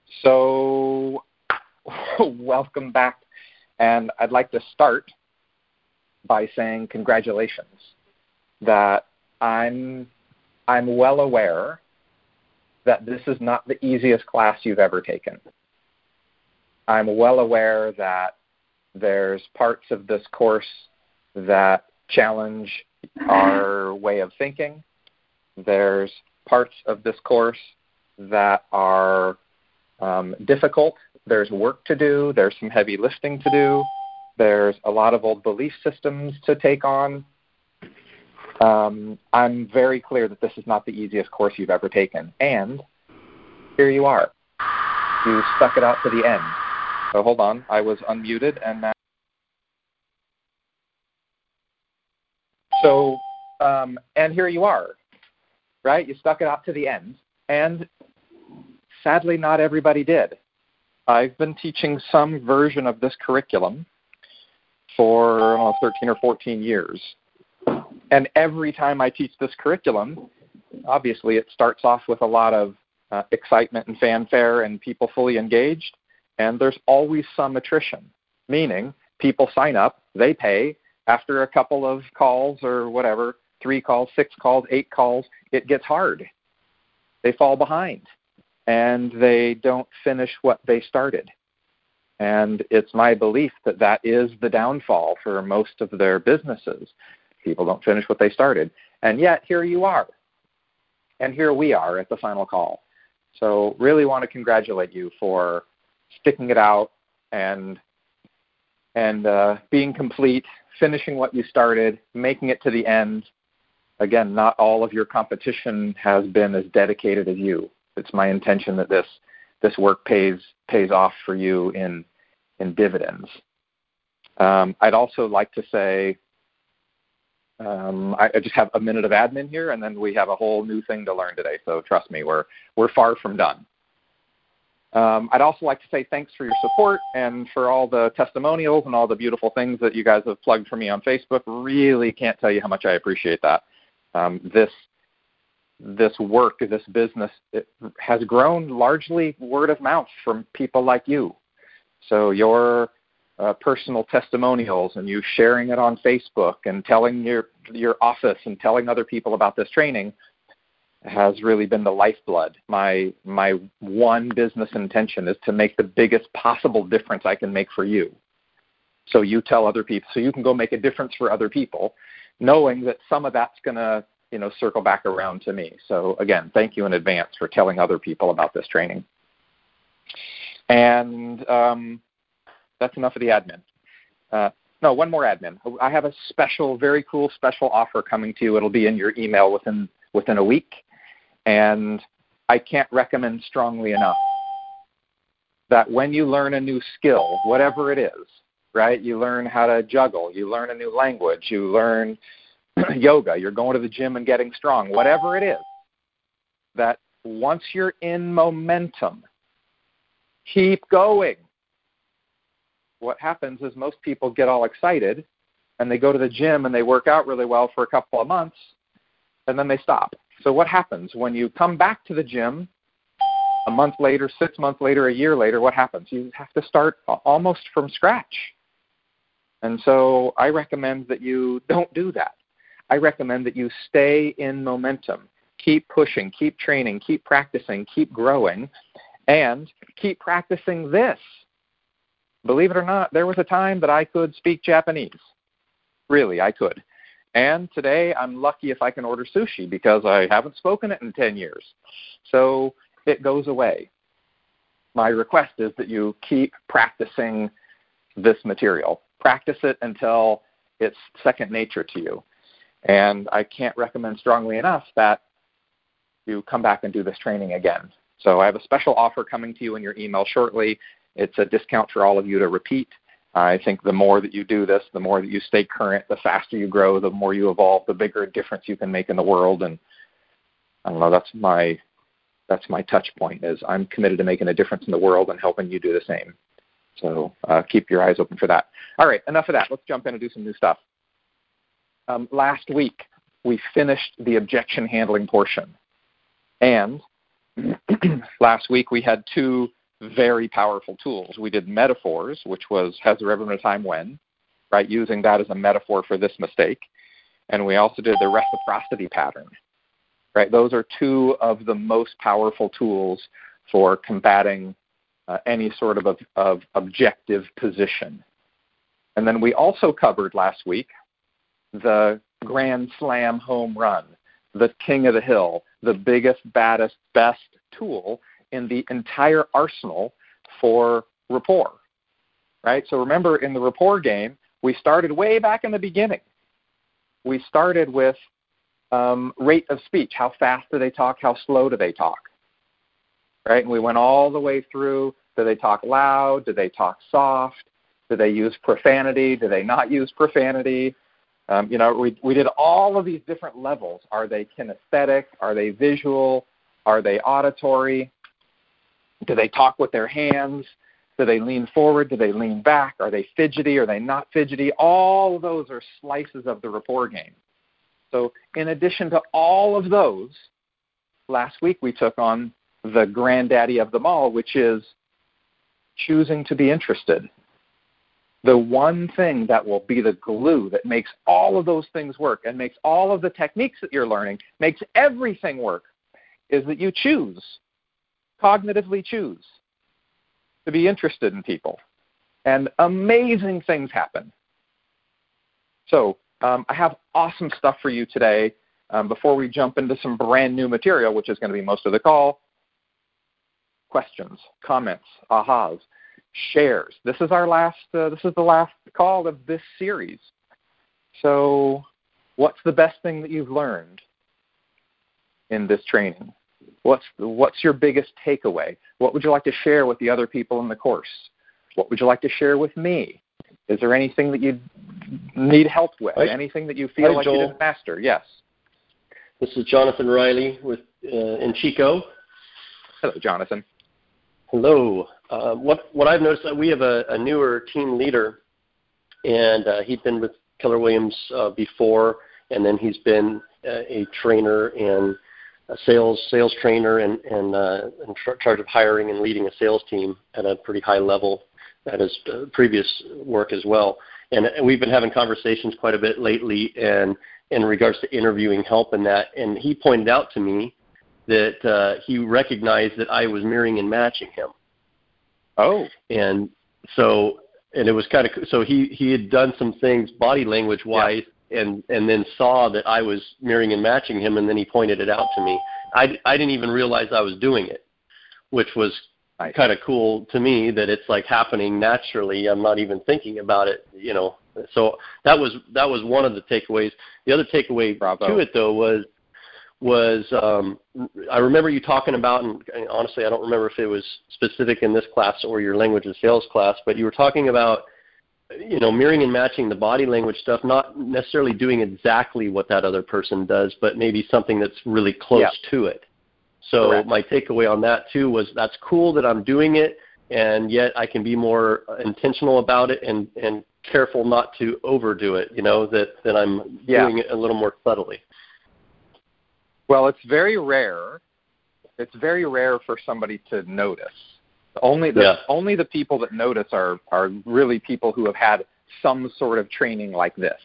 So, welcome back. And I'd like to start by saying congratulations. That I'm well aware that this is not the easiest class you've ever taken. I'm well aware that there's parts of this course that challenge our way of thinking. There's parts of this course that are difficult. There's work to do. There's some heavy lifting to do. There's a lot of old belief systems to take on. I'm very clear that this is not the easiest course you've ever taken. And here you are. You stuck it out to the end. So hold on. I was unmuted and now. So, and here you are, right? You stuck it out to the end. And sadly, not everybody did. I've been teaching some version of this curriculum for 13 or 14 years. And every time I teach this curriculum, obviously it starts off with a lot of excitement and fanfare and people fully engaged. And there's always some attrition, meaning people sign up, they pay. After a couple of calls or whatever, 3 calls, 6 calls, 8 calls, it gets hard. They fall behind and they don't finish what they started. And it's my belief that that is the downfall for most of their businesses. People don't finish what they started. And yet, here you are. And here we are at the final call. So really want to congratulate you for sticking it out and being complete, finishing what you started, making it to the end. Again, not all of your competition has been as dedicated as you. It's my intention that this work pays off for you in dividends. I'd also like to say, I just have a minute of admin here, and then we have a whole new thing to learn today. So trust me, we're far from done. I'd also like to say thanks for your support and for all the testimonials and all the beautiful things that you guys have plugged for me on Facebook. Really can't tell you how much I appreciate that. This work, this business, it has grown largely word of mouth from people like you. So your personal testimonials and you sharing it on Facebook and telling your office and telling other people about this training has really been the lifeblood. My one business intention is to make the biggest possible difference I can make for you. So you tell other people, so you can go make a difference for other people, knowing that some of that's going to, circle back around to me. So again, thank you in advance for telling other people about this training. And that's enough of the admin. No, one more admin. I have a very cool special offer coming to you. It'll be in your email within a week. And I can't recommend strongly enough that when you learn a new skill, whatever it is, right? You learn how to juggle, you learn a new language, you learn yoga, you're going to the gym and getting strong, whatever it is, that once you're in momentum, keep going. What happens is most people get all excited and they go to the gym and they work out really well for a couple of months and then they stop. So what happens when you come back to the gym a month later, 6 months later, a year later? What happens? You have to start almost from scratch. And so I recommend that you don't do that. I recommend that you stay in momentum. Keep pushing, keep training, keep practicing, keep growing, and keep practicing this. Believe it or not, there was a time that I could speak Japanese. Really, I could. And today, I'm lucky if I can order sushi because I haven't spoken it in 10 years. So it goes away. My request is that you keep practicing this material. Practice it until it's second nature to you. And I can't recommend strongly enough that you come back and do this training again. So I have a special offer coming to you in your email shortly. It's a discount for all of you to repeat. I think the more that you do this, the more that you stay current, the faster you grow, the more you evolve, the bigger a difference you can make in the world. And I don't know, that's my touch point, is I'm committed to making a difference in the world and helping you do the same. So keep your eyes open for that. All right, enough of that. Let's jump in and do some new stuff. Last week, we finished the objection handling portion. And last week, we had 2 very powerful tools. We did metaphors, which was, has there ever been a time when, right, using that as a metaphor for this mistake. And we also did the reciprocity pattern, right? Those are two of the most powerful tools for combating any sort of objective position. And then we also covered last week the grand slam home run, the king of the hill, the biggest, baddest, best tool in the entire arsenal for rapport, right? So remember, in the rapport game, we started way back in the beginning. We started with rate of speech. How fast do they talk? How slow do they talk? Right? And we went all the way through. Do they talk loud? Do they talk soft? Do they use profanity? Do they not use profanity? We did all of these different levels. Are they kinesthetic? Are they visual? Are they auditory? Do they talk with their hands? Do they lean forward? Do they lean back? Are they fidgety? Are they not fidgety? All of those are slices of the rapport game. So in addition to all of those, last week we took on the granddaddy of them all, which is choosing to be interested. The one thing that will be the glue that makes all of those things work and makes all of the techniques that you're learning, makes everything work, is that you choose, cognitively choose, to be interested in people. And amazing things happen. So I have awesome stuff for you today. Before we jump into some brand new material, which is going to be most of the call, questions, comments, ahas, shares. This is our last. This is the last call of this series. So, what's the best thing that you've learned in this training? What's your biggest takeaway? What would you like to share with the other people in the course? What would you like to share with me? Is there anything that you need help with? Anything that you feel like Joel, you didn't master? Yes. This is Jonathan Riley in Chico. Hello, Jonathan. Hello. What I've noticed, that we have a newer team leader, and he'd been with Keller Williams before, and then he's been a trainer and a sales trainer and in charge of hiring and leading a sales team at a pretty high level at his previous work as well. And we've been having conversations quite a bit lately and in regards to interviewing help and that. And he pointed out to me that he recognized that I was mirroring and matching him. Oh. And so, and it was kind of, so he had done some things body language wise, yeah, and then saw that I was mirroring and matching him, and then he pointed it out to me. I didn't even realize I was doing it, which was kind of cool to me, that it's like happening naturally. I'm not even thinking about it, So that was one of the takeaways. The other takeaway to it though was I remember you talking about, and honestly I don't remember if it was specific in this class or your language and sales class, but you were talking about mirroring and matching the body language stuff, not necessarily doing exactly what that other person does, but maybe something that's really close to it. So correct. My takeaway on that too was, that's cool that I'm doing it, and yet I can be more intentional about it and careful not to overdo it, that I'm doing it a little more subtly. Well, it's very rare. It's very rare for somebody to notice. Only the people that notice are really people who have had some sort of training like this.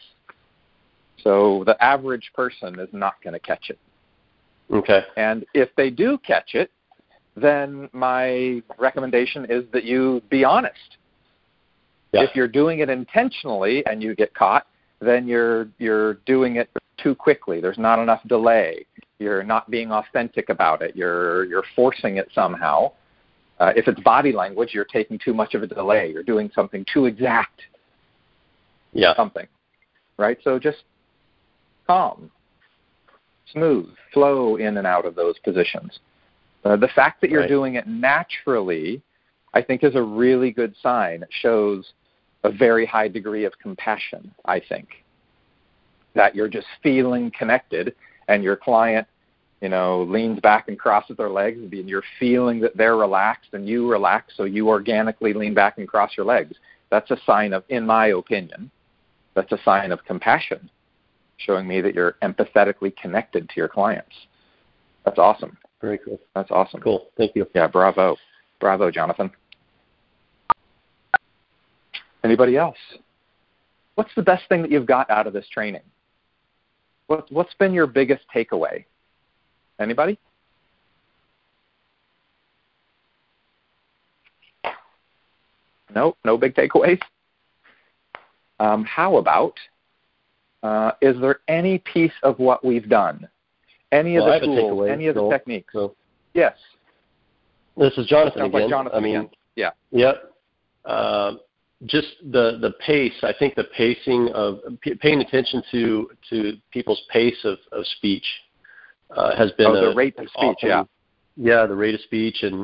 So the average person is not going to catch it. Okay. And if they do catch it, then my recommendation is that you be honest. Yeah. If you're doing it intentionally and you get caught, then you're doing it too quickly. There's not enough delay. You're not being authentic about it. You're forcing it somehow. If it's body language, you're taking too much of a delay. You're doing something too exact. Yeah. Something. Right? So just calm, smooth, flow in and out of those positions. The fact that you're doing it naturally, I think, is a really good sign. It shows a very high degree of compassion, I think. That you're just feeling connected, and your client, leans back and crosses their legs, and you're feeling that they're relaxed and you relax, so you organically lean back and cross your legs. That's a sign of, in my opinion, that's a sign of compassion, showing me that you're empathetically connected to your clients. That's awesome. Very cool. That's awesome. Cool. Thank you. Yeah, bravo. Bravo, Jonathan. Anybody else? What's the best thing that you've got out of this training? What's been your biggest takeaway? Anybody? No big takeaways? How about, is there any piece of what we've done, any of the tools, any of the techniques? So. Yes. This is Jonathan again. Like Jonathan again. Yeah. Yep. Just the pace. I think the pacing of paying attention to people's pace of speech has been the rate of speech. Awesome, the rate of speech, and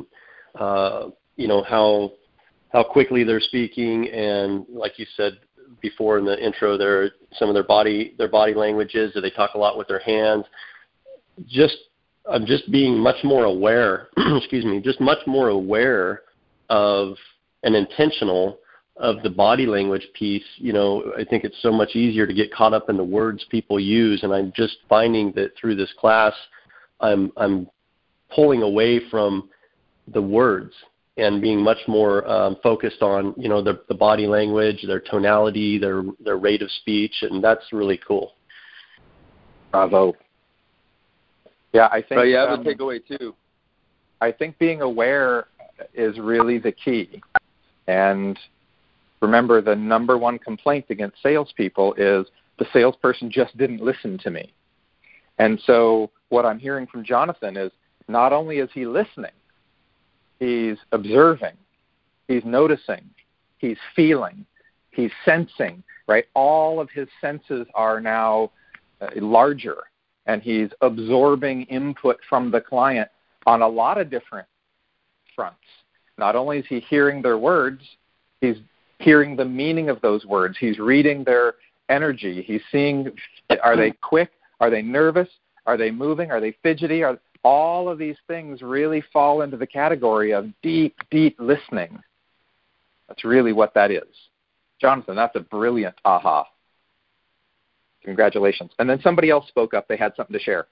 how quickly they're speaking, and like you said before in the intro, there some of their body languages. That they talk a lot with their hands. I'm just being much more aware. Just much more aware of and intentional of the body language piece. I think it's so much easier to get caught up in the words people use, and I'm just finding that through this class, I'm pulling away from the words and being much more focused on the body language, their tonality, their rate of speech, and that's really cool. Bravo. Yeah, I think. But you have a takeaway too. I think being aware is really the key, and remember, the number one complaint against salespeople is the salesperson just didn't listen to me. And so what I'm hearing from Jonathan is not only is he listening, he's observing, he's noticing, he's feeling, he's sensing, right? All of his senses are now larger, and he's absorbing input from the client on a lot of different fronts. Not only is he hearing their words, he's hearing the meaning of those words. He's reading their energy. He's seeing, are they quick? Are they nervous? Are they moving? Are they fidgety? All of these things really fall into the category of deep, deep listening. That's really what that is. Jonathan, that's a brilliant aha. Congratulations. And then somebody else spoke up. They had something to share.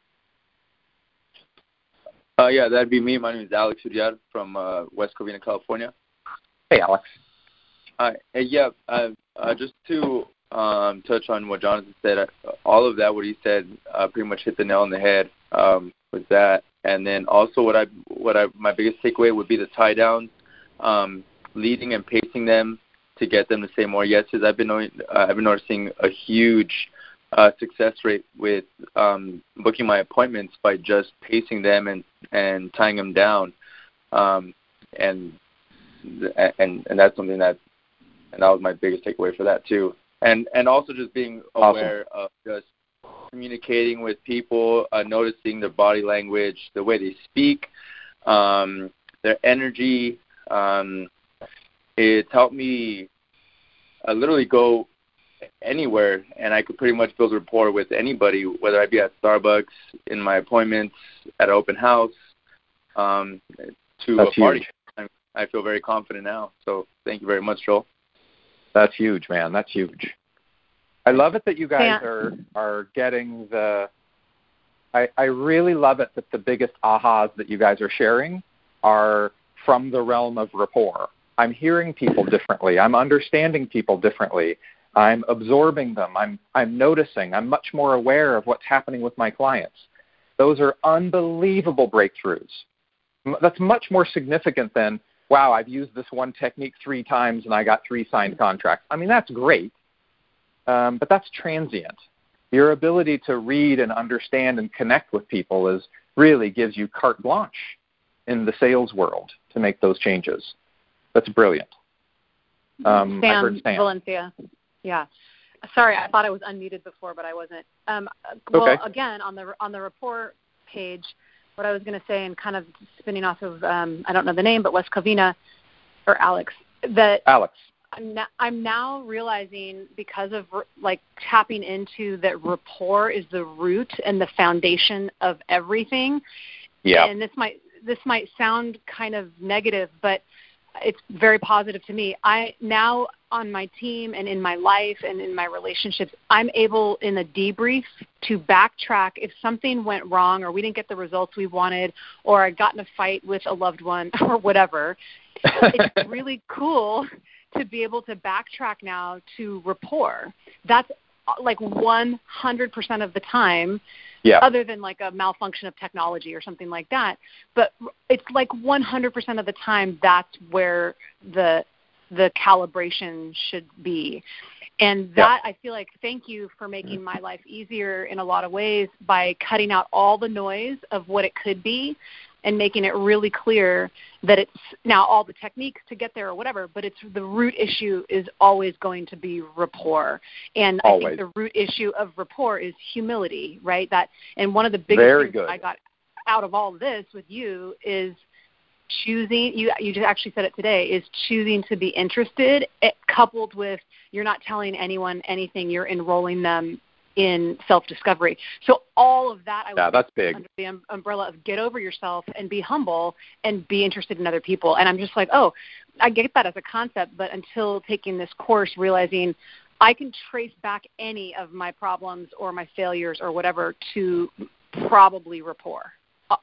Yeah, that'd be me. My name is Alex Uriad from West Covina, California. Hey, Alex. Just to touch on what Jonathan said, all of that, what he said, pretty much hit the nail on the head with that. And then also my biggest takeaway would be the tie downs, leading and pacing them to get them to say more yeses. I've been noticing a huge success rate with booking my appointments by just pacing them and tying them down, and that's something that was my biggest takeaway for that too. And also just being aware of just communicating with people, noticing their body language, the way they speak, their energy. It's helped me literally go anywhere, and I could pretty much build rapport with anybody, whether I be at Starbucks, in my appointments, at an open house, to That's a party. Huge. I feel very confident now. So thank you very much, Joel. That's huge, man. That's huge. I love it that you guys are getting I really love it that the biggest ahas that you guys are sharing are from the realm of rapport. I'm hearing people differently. I'm understanding people differently. I'm absorbing them. I'm noticing. I'm much more aware of what's happening with my clients. Those are unbelievable breakthroughs. That's much more significant than, wow, I've used this one technique 3 times and I got 3 signed contracts. I mean, that's great, but that's transient. Your ability to read and understand and connect with people really gives you carte blanche in the sales world to make those changes. That's brilliant. Sam, I heard Sam. Valencia. Yeah. Sorry, I thought I was unmuted before, but I wasn't. Okay. Again, on the report page, what I was going to say, and kind of spinning off of, I don't know the name, but West Covina, or Alex, that Alex. I'm now realizing, because of tapping into that rapport is the root and the foundation of everything. Yeah. And this might sound kind of negative, but it's very positive to me. I now on my team and in my life and in my relationships, I'm able in a debrief to backtrack if something went wrong or we didn't get the results we wanted or I got in a fight with a loved one or whatever. It's really cool to be able to backtrack now to rapport. That's like 100% of the time, other than like a malfunction of technology or something like that. But it's like 100% of the time that's where the calibration should be. And that, I feel like, thank you for making my life easier in a lot of ways by cutting out all the noise of what it could be and making it really clear that it's now all the techniques to get there or whatever, but it's the root issue is always going to be rapport. And I think the root issue of rapport is humility, right? And one of the biggest things I got out of all this with you is choosing, you just actually said it today, is choosing to be interested, coupled with you're not telling anyone anything, you're enrolling them in self-discovery. So all of that, I would that's big. Under the umbrella of get over yourself and be humble and be interested in other people. And I'm just like, oh, I get that as a concept, but until taking this course, realizing I can trace back any of my problems or my failures or whatever to probably rapport.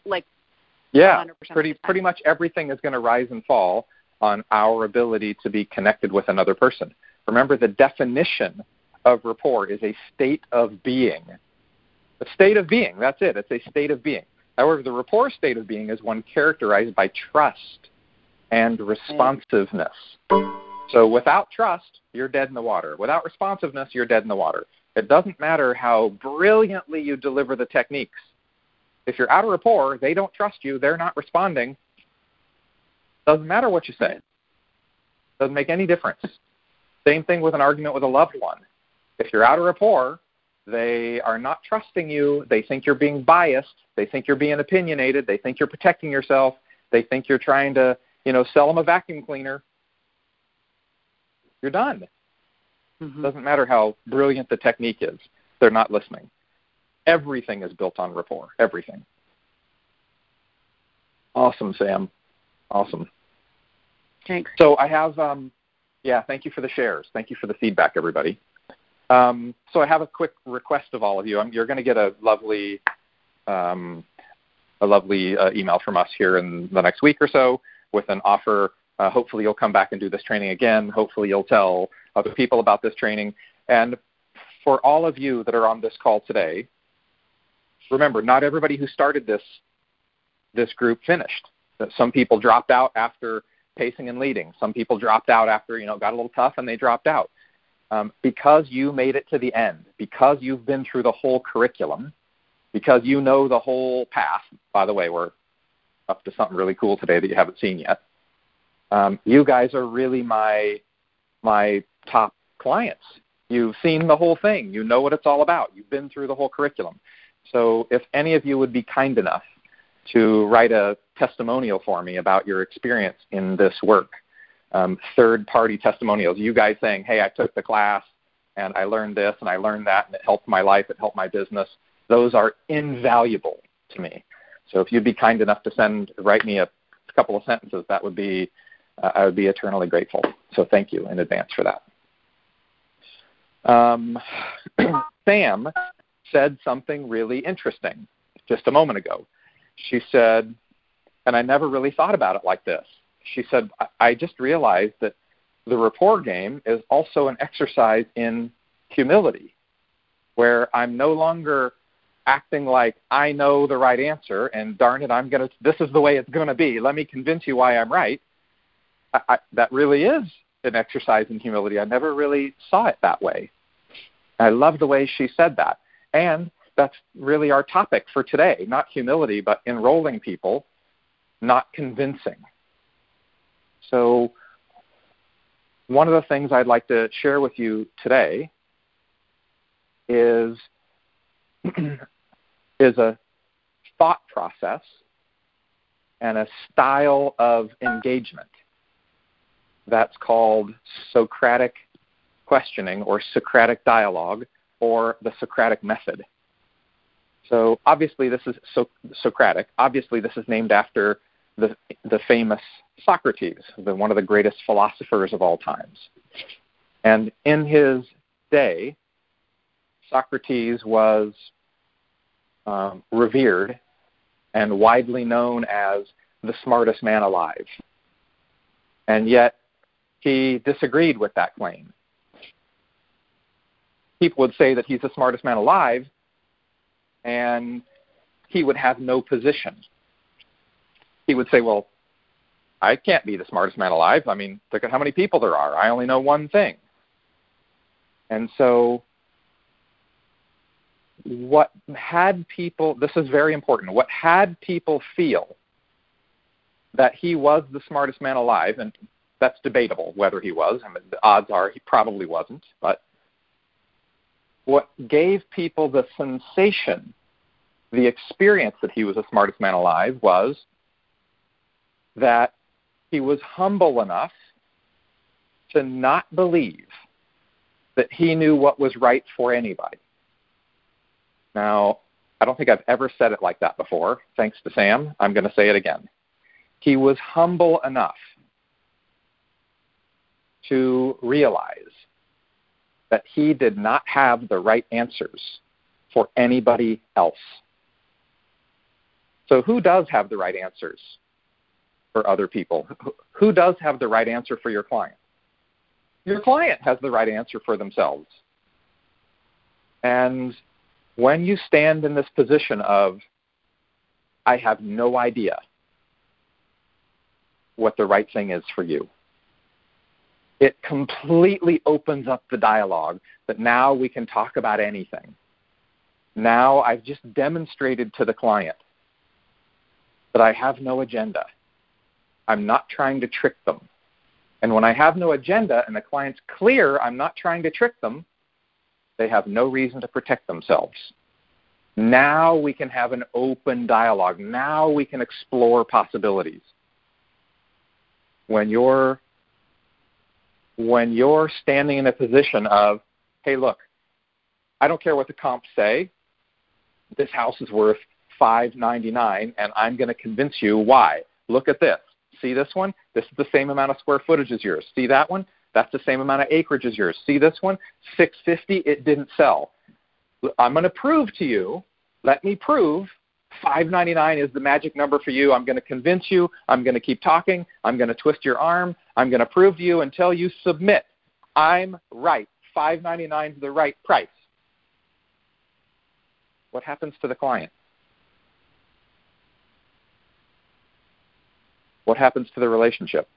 Pretty much everything is going to rise and fall on our ability to be connected with another person. Remember, the definition of rapport is a state of being. A state of being, that's it. It's a state of being. However, the rapport state of being is one characterized by trust and responsiveness. So without trust, you're dead in the water. Without responsiveness, you're dead in the water. It doesn't matter how brilliantly you deliver the techniques. If you're out of rapport, they don't trust you, they're not responding. Doesn't matter what you say. Doesn't make any difference. Same thing with an argument with a loved one. If you're out of rapport, they are not trusting you. They think you're being biased. They think you're being opinionated. They think you're protecting yourself. They think you're trying to, sell them a vacuum cleaner. You're done. Mm-hmm. Doesn't matter how brilliant the technique is. They're not listening. Everything is built on rapport. Everything. Awesome, Sam. Awesome. Thanks. So I have, thank you for the shares. Thank you for the feedback, everybody. So I have a quick request of all of you. You're going to get a lovely email from us here in the next week or so with an offer. Hopefully you'll come back and do this training again. Hopefully you'll tell other people about this training. And for all of you that are on this call today, remember, not everybody who started this group finished. Some people dropped out after pacing and leading. Some people dropped out after, got a little tough and they dropped out. Because you made it to the end, because you've been through the whole curriculum, because you know the whole path. By the way, we're up to something really cool today that you haven't seen yet. You guys are really my top clients. You've seen the whole thing. You know what it's all about. You've been through the whole curriculum. So if any of you would be kind enough to write a testimonial for me about your experience in this work, third-party testimonials, you guys saying, hey, I took the class and I learned this and I learned that and it helped my life, it helped my business, those are invaluable to me. So if you'd be kind enough to write me a couple of sentences, that would be, I would be eternally grateful. So thank you in advance for that. Sam said something really interesting just a moment ago. She said, and I never really thought about it like this. She said, I just realized that the rapport game is also an exercise in humility, where I'm no longer acting like I know the right answer and darn it, this is the way it's going to be. Let me convince you why I'm right. That really is an exercise in humility. I never really saw it that way. I love the way she said that. And that's really our topic for today, not humility, but enrolling people, not convincing. So one of the things I'd like to share with you today is a thought process and a style of engagement that's called Socratic questioning or Socratic dialogue or the Socratic method. So obviously this is Socratic. Obviously this is named after the famous Socrates, one of the greatest philosophers of all times. And in his day, Socrates was revered and widely known as the smartest man alive. And yet, he disagreed with that claim. People would say that he's the smartest man alive, and he would have no position. He would say, well, I can't be the smartest man alive. I mean, look at how many people there are. I only know one thing. And so what had people, this is very important, what had people feel that he was the smartest man alive, and that's debatable whether he was. I mean, the odds are he probably wasn't. But what gave people the sensation, the experience that he was the smartest man alive, was that he was humble enough to not believe that he knew what was right for anybody. Now, I don't think I've ever said it like that before. Thanks to Sam, I'm going to say it again. He was humble enough to realize that he did not have the right answers for anybody else. So who does have the right answers for other people? Who does have the right answer for your client? Your client has the right answer for themselves. And when you stand in this position of, I have no idea what the right thing is for you, it completely opens up the dialogue that now we can talk about anything. Now I've just demonstrated to the client that I have no agenda. I'm not trying to trick them. And when I have no agenda and the client's clear I'm not trying to trick them, they have no reason to protect themselves. Now we can have an open dialogue. Now we can explore possibilities. When you're standing in a position of, hey, look, I don't care what the comps say. This house is worth $599, and I'm going to convince you why. Look at this. See this one? This is the same amount of square footage as yours. See that one? That's the same amount of acreage as yours. See this one? $650, it didn't sell. I'm going to prove to you, let me prove $599 is the magic number for you. I'm going to convince you. I'm going to keep talking. I'm going to twist your arm. I'm going to prove to you until you submit. I'm right. $599 is the right price. What happens to the client? What happens to the relationship?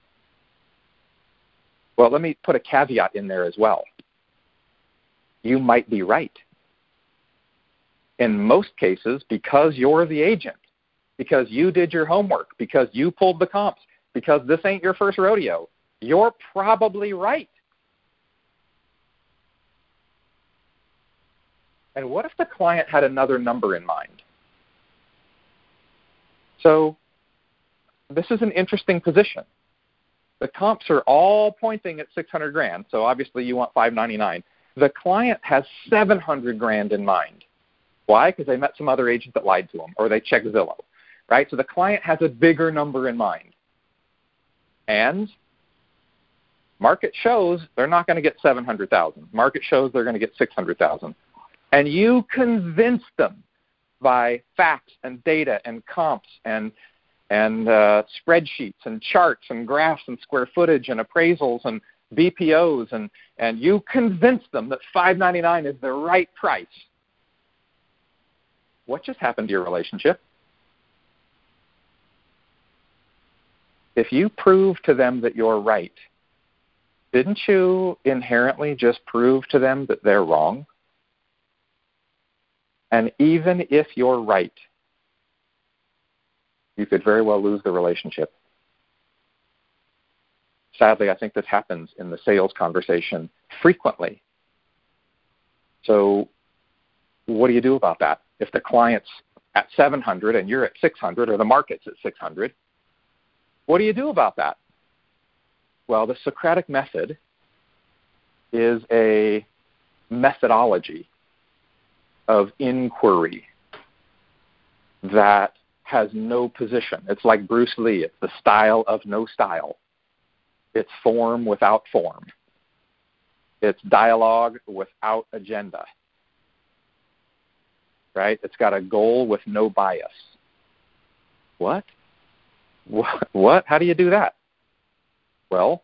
Well, let me put a caveat in there as well. You might be right. In most cases, because you're the agent, because you did your homework, because you pulled the comps, because this ain't your first rodeo, you're probably right. And what if the client had another number in mind? So this is an interesting position. The comps are all pointing at $600,000, so obviously you want $599. The client has $700,000 in mind. Why? Because they met some other agent that lied to them, or they checked Zillow, right? So the client has a bigger number in mind. And market shows they're not going to get $700,000. Market shows they're going to get $600,000. And you convince them by facts and data and comps and spreadsheets and charts and graphs and square footage and appraisals and BPOs, and you convince them that $599 is the right price. What just happened to your relationship? If you prove to them that you're right, didn't you inherently just prove to them that they're wrong? And even if you're right, you could very well lose the relationship. Sadly, I think this happens in the sales conversation frequently. So what do you do about that? If the client's at 700 and you're at 600, or the market's at 600, what do you do about that? Well, the Socratic method is a methodology of inquiry that has no position. It's like Bruce Lee. It's the style of no style. It's form without form. It's dialogue without agenda, right? It's got a goal with no bias. What? What? How do you do that? Well,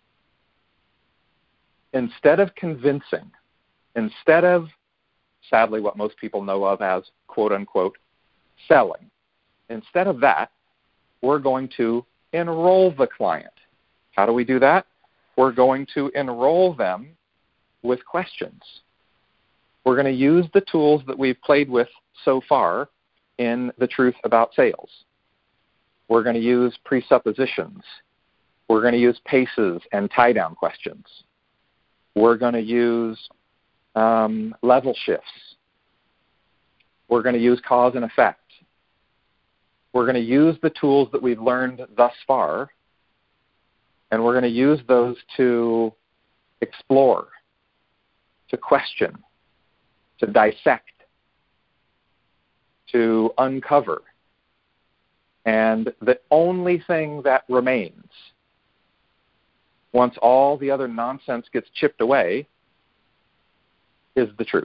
instead of convincing, instead of, sadly, what most people know of as, quote unquote, selling, instead of that, we're going to enroll the client. How do we do that? We're going to enroll them with questions. We're going to use the tools that we've played with so far in The Truth About Sales. We're going to use presuppositions. We're going to use PACEs and tie-down questions. We're going to use level shifts. We're going to use cause and effect. We're going to use the tools that we've learned thus far, and we're going to use those to explore, to question, to dissect, to uncover. And the only thing that remains, once all the other nonsense gets chipped away, is the truth.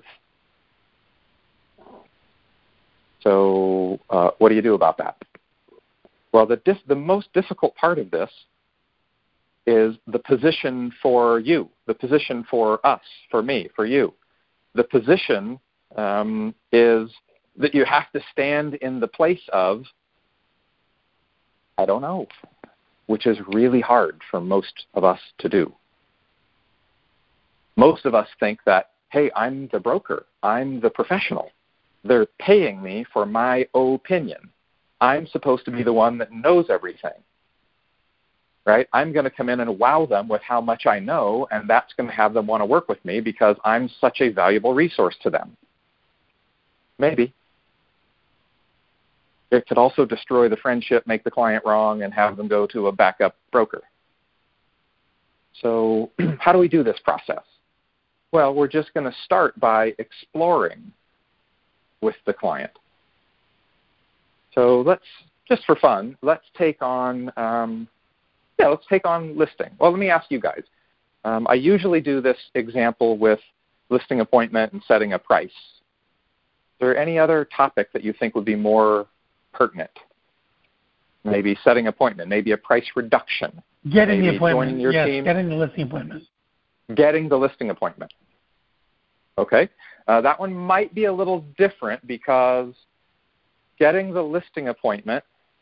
So what do you do about that? Well, the most difficult part of this is the position for you, the position for us, for me, for you. The position is that you have to stand in the place of, I don't know, which is really hard for most of us to do. Most of us think that, hey, I'm the broker, I'm the professional. They're paying me for my opinion. I'm supposed to be the one that knows everything, right? I'm going to come in and wow them with how much I know, and that's going to have them want to work with me because I'm such a valuable resource to them. Maybe. It could also destroy the friendship, make the client wrong, and have them go to a backup broker. So how do we do this process? Well, we're just going to start by exploring with the client. So let's, just for fun, let's take on listing. Well, let me ask you guys. I usually do this example with listing appointment and setting a price. Is there any other topic that you think would be more pertinent? Maybe setting appointment, maybe a price reduction. Getting the appointment, joining your team. Getting the listing appointment. Getting the listing appointment. Okay. That one might be a little different because getting the listing appointment,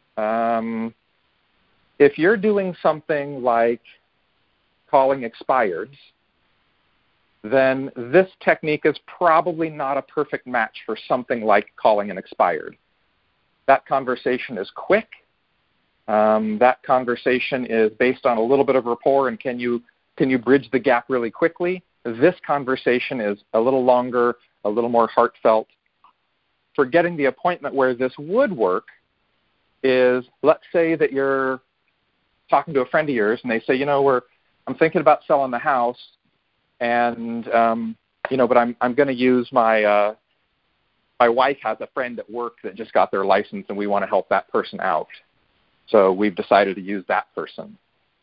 if you're doing something like calling expireds, then this technique is probably not a perfect match for something like calling an expired. That conversation is quick. That conversation is based on a little bit of rapport, and can you bridge the gap really quickly? This conversation is a little longer, a little more heartfelt. For getting the appointment where this would work is, let's say that you're talking to a friend of yours and they say, I'm thinking about selling the house, and but I'm going to use my wife has a friend at work that just got their license, and we want to help that person out. So we've decided to use that person.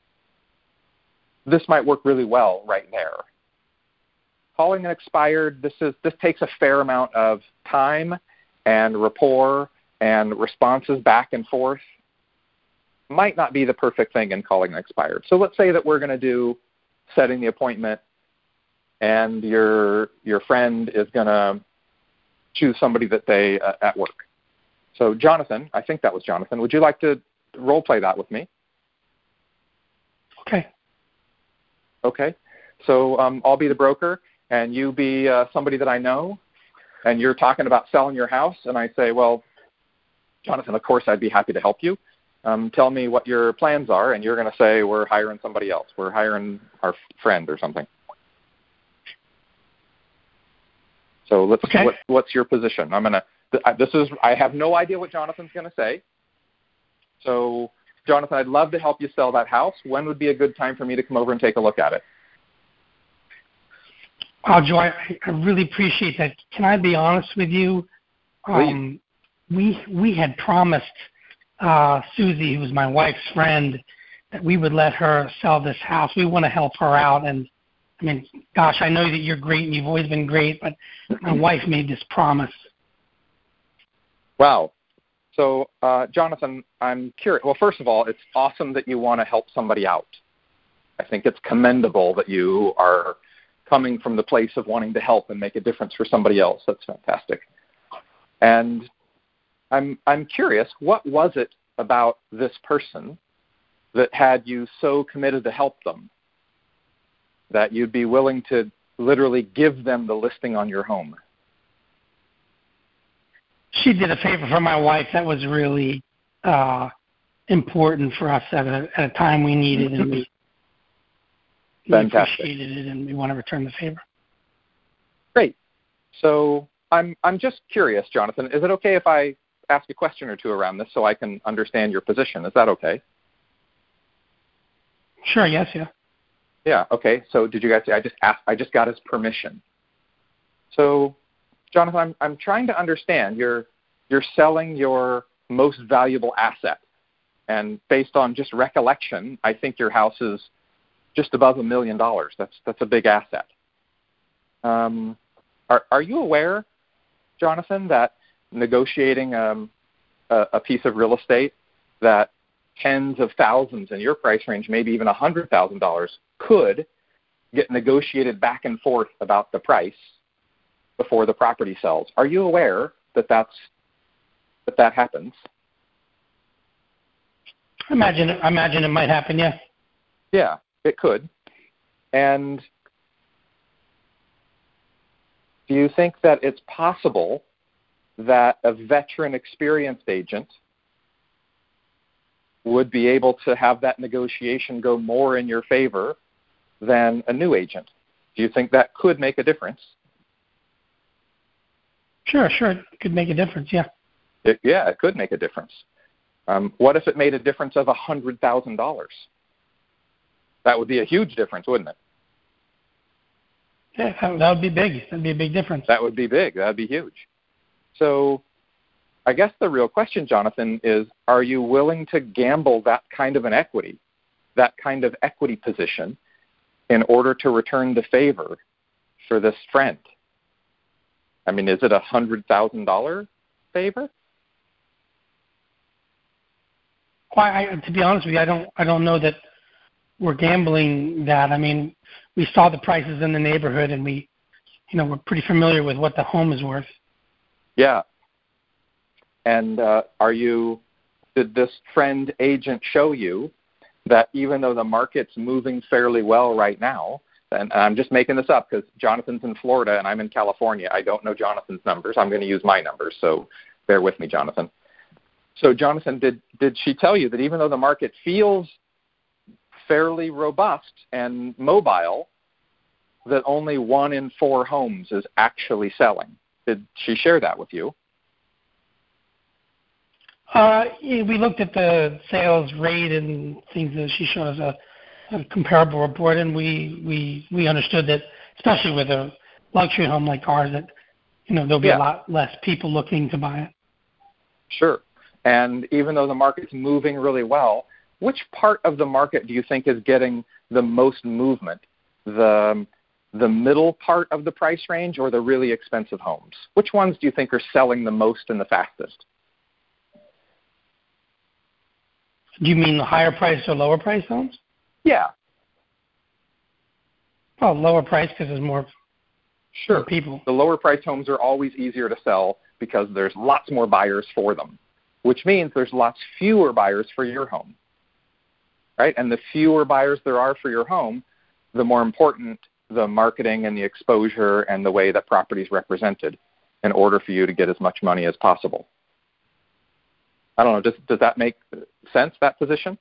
This might work really well right there. Calling an expired, this takes a fair amount of time and rapport and responses back and forth. Might not be the perfect thing in calling an expired. So let's say that we're going to do setting the appointment, and your friend is going to choose somebody that they at work. So Jonathan, I think that was Jonathan. Would you like to role play that with me? Okay. Okay. So I'll be the broker, and you be somebody that I know, and you're talking about selling your house, and I say, well, Jonathan, of course I'd be happy to help you. Tell me what your plans are, and you're going to say, we're hiring somebody else. We're hiring our friend or something. So what's your position? I have no idea what Jonathan's going to say. So, Jonathan, I'd love to help you sell that house. When would be a good time for me to come over and take a look at it? Wow, Joe, I really appreciate that. Can I be honest with you? Please. We had promised Susie, who was my wife's friend, that we would let her sell this house. We want to help her out, and I mean, gosh, I know that you're great and you've always been great, but my wife made this promise. Wow. So, Jonathan, I'm curious. Well, first of all, it's awesome that you want to help somebody out. I think it's commendable that you are coming from the place of wanting to help and make a difference for somebody else. That's fantastic. And I'm curious, what was it about this person that had you so committed to help them that you'd be willing to literally give them the listing on your home? She did a favor for my wife that was really important for us at a time we needed, and we appreciated it, and we want to return the favor. Great. So I'm just curious, Jonathan. Is it okay if I ask a question or two around this so I can understand your position? Is that okay? Sure. Yes. Yeah. Yeah. Okay. So did you guys see? I just got his permission. So, Jonathan, I'm trying to understand. You're selling your most valuable asset, and based on just recollection, I think your house is just above $1 million. That's a big asset. Are you aware, Jonathan, that negotiating a piece of real estate that tens of thousands in your price range, maybe even $100,000, could get negotiated back and forth about the price before the property sells? Are you aware that that happens? I imagine it might happen. Yeah. Yeah, it could. And do you think that it's possible that a veteran experienced agent would be able to have that negotiation go more in your favor than a new agent? Do you think that could make a difference? Sure. It could make a difference, yeah. It could make a difference. What if it made a difference of $100,000? That would be a huge difference, wouldn't it? Yeah, that would be big. That would be a big difference. That would be big. That would be huge. So I guess the real question, Jonathan, is are you willing to gamble that kind of an equity, that kind of equity position, in order to return the favor for this friend? I mean, is it a $100,000 favor? Well, to be honest with you, I don't know that we're gambling that. I mean, we saw the prices in the neighborhood, and we're pretty familiar with what the home is worth. Yeah. And did this friend agent show you that even though the market's moving fairly well right now, and I'm just making this up because Jonathan's in Florida and I'm in California. I don't know Jonathan's numbers. I'm going to use my numbers, so bear with me, Jonathan. So, Jonathan, did she tell you that even though the market feels fairly robust and mobile, that only 1 in 4 homes is actually selling? Did she share that with you? We looked at the sales rate and things that she showed us a comparable report, and we understood that, especially with a luxury home like ours, that there'll be a lot less people looking to buy it. Sure. And even though the market's moving really well, which part of the market do you think is getting the most movement? The middle part of the price range or the really expensive homes? Which ones do you think are selling the most and the fastest? Do you mean the higher price or lower price homes? Yeah. Well, lower price because there's more people. The lower price homes are always easier to sell because there's lots more buyers for them, which means there's lots fewer buyers for your home, right? And the fewer buyers there are for your home, the more important the marketing and the exposure and the way that property is represented in order for you to get as much money as possible. I don't know. Does that make sense, that position?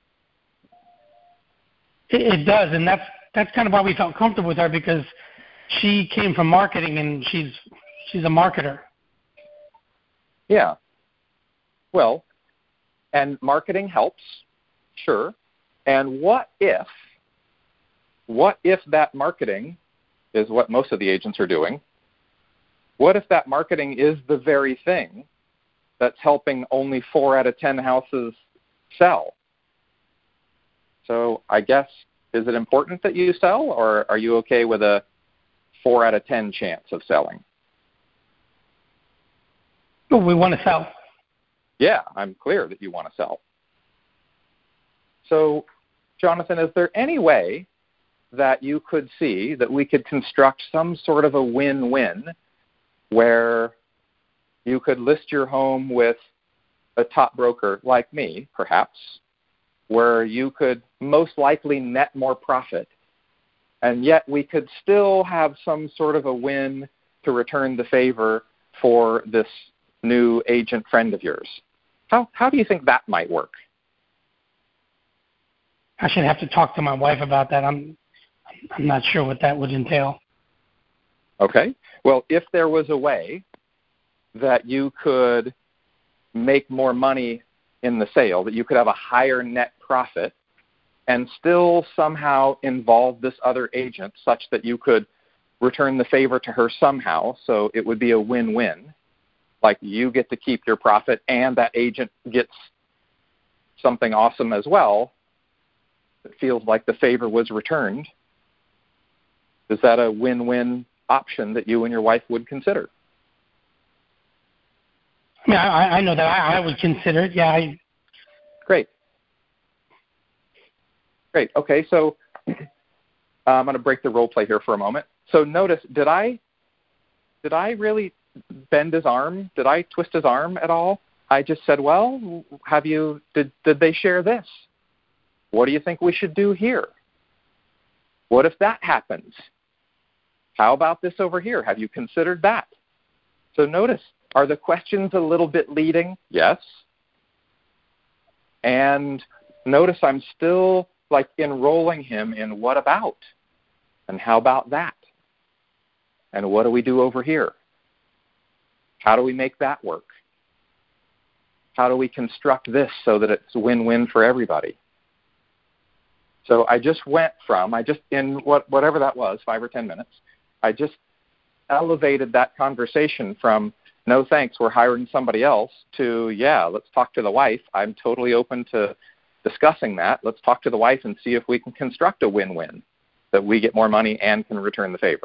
It does, and that's kind of why we felt comfortable with her, because she came from marketing and she's a marketer. Yeah. Well, and marketing helps, sure. And what if that marketing is what most of the agents are doing? What if that marketing is the very thing that's helping only 4 out of 10 houses sell? So I guess Is it important that you sell, or are you okay with a 4 out of 10 chance of selling? Oh, we want to sell. Yeah, I'm clear that you want to sell. So, Jonathan, is there any way that you could see that we could construct some sort of a win-win where you could list your home with a top broker like me, perhaps, where you could most likely net more profit, and yet we could still have some sort of a win to return the favor for this new agent friend of yours? How do you think that might work? I should have to talk to my wife about that. I'm not sure what that would entail. Okay. Well, if there was a way that you could make more money in the sale, that you could have a higher net profit and still somehow involve this other agent such that you could return the favor to her somehow, so it would be a win-win, like you get to keep your profit and that agent gets something awesome as well, it feels like the favor was returned. Is that a win-win option that you and your wife would consider? I mean, I know that I would consider it. Yeah. Great. Okay, so I'm going to break the role play here for a moment. So notice, did I really bend his arm? Did I twist his arm at all? I just said, well, did they share this? What do you think we should do here? What if that happens? How about this over here? Have you considered that? So notice, are the questions a little bit leading? Yes. And notice I'm still like enrolling him in what about? And how about that? And what do we do over here? How do we make that work? How do we construct this so that it's win-win for everybody? So I just went from, in whatever that was, 5 or 10 minutes, I just elevated that conversation from, no thanks, we're hiring somebody else, to, yeah, let's talk to the wife. I'm totally open to discussing that. Let's talk to the wife and see if we can construct a win-win, that we get more money and can return the favor.